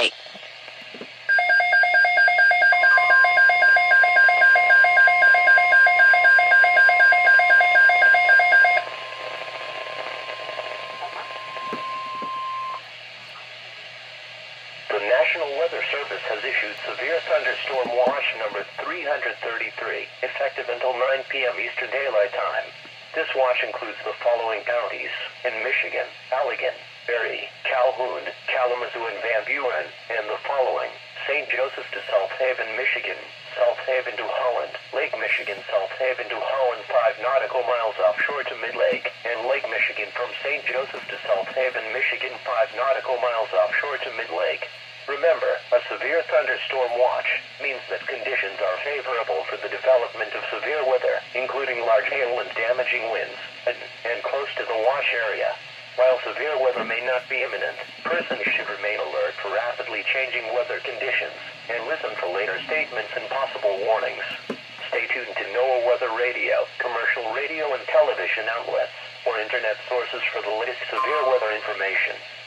Goodbye. The National Weather Service has issued severe thunderstorm watch number 333, effective until 9 p.m. Eastern Daylight Time. This watch includes the following counties in Michigan: Allegan, Berry, Calhoun, Kalamazoo, and Van Buren, and the following: St. Joseph to South Haven, Michigan, South Haven to Holland, Lake Michigan, South Haven to Holland 5 nautical miles offshore to Mid-Lake, and Lake Michigan from St. Joseph to South Haven, Michigan 5 nautical miles offshore to Mid-Lake. Remember, a severe thunderstorm watch means that conditions are favorable for the development of severe weather, including large hail and damaging winds, and close to the watch area. While severe weather may not be imminent, persons should remain alert for rapidly changing weather conditions and listen for later statements and possible warnings. Stay tuned to NOAA Weather Radio, commercial radio and television outlets, or internet sources for the latest severe weather information.